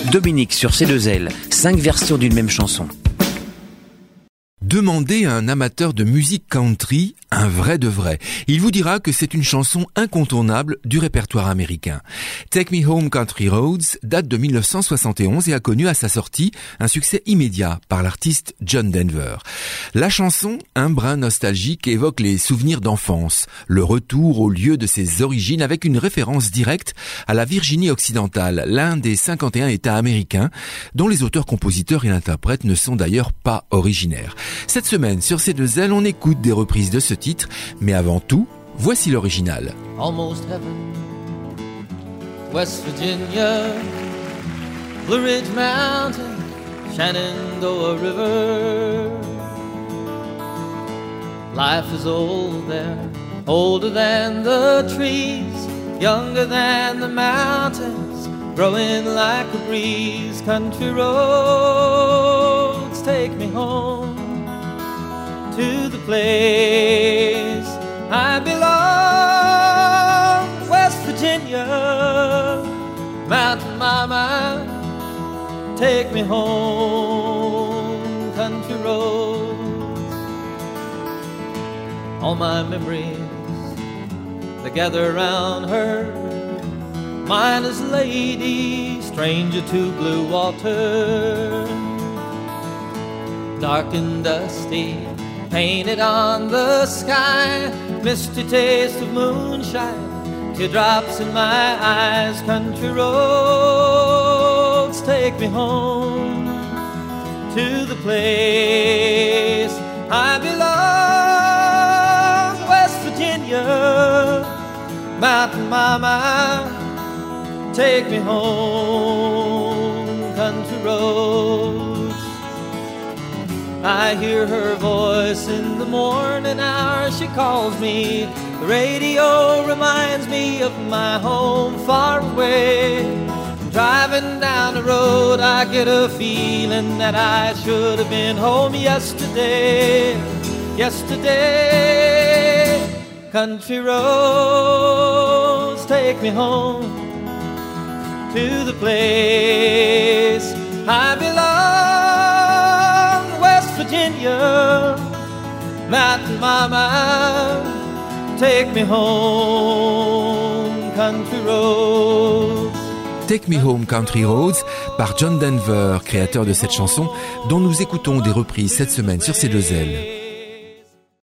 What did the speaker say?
Dominique sur C2L, 5 versions d'une même chanson. Demandez à un amateur de musique country, un vrai de vrai. Il vous dira que c'est une chanson incontournable du répertoire américain. Take Me Home Country Roads date de 1971 et a connu à sa sortie un succès immédiat par l'artiste John Denver. La chanson, un brin nostalgique, évoque les souvenirs d'enfance, le retour au lieu de ses origines avec une référence directe à la Virginie occidentale, l'un des 51 États américains dont les auteurs-compositeurs et interprètes ne sont d'ailleurs pas originaires. Cette semaine, sur C2L, on écoute des reprises de ce titre, mais avant tout, voici l'original. Almost heaven, West Virginia, Blue Ridge Mountain, Shenandoah River. Life is old there, older than the trees, younger than the mountains, growing like a breeze. Country roads take me home to the place I belong, West Virginia, Mountain Mama, take me home, country roads. All my memories, they gather around her, mine is lady, stranger to blue water, dark and dusty, painted on the sky, misty taste of moonshine, teardrops in my eyes. Country roads take me home to the place I belong, West Virginia, Mountain Mama, take me home, country roads. I hear her voice in the morning hour, she calls me. The radio reminds me of my home far away. Driving down the road, I get a feeling that I should have been home yesterday. Yesterday, country roads take me home to the place I belong, West Virginia, Mountain Mama, take me home, country roads. Take Me Home Country Roads par John Denver, créateur de cette chanson dont nous écoutons des reprises cette semaine sur C2L.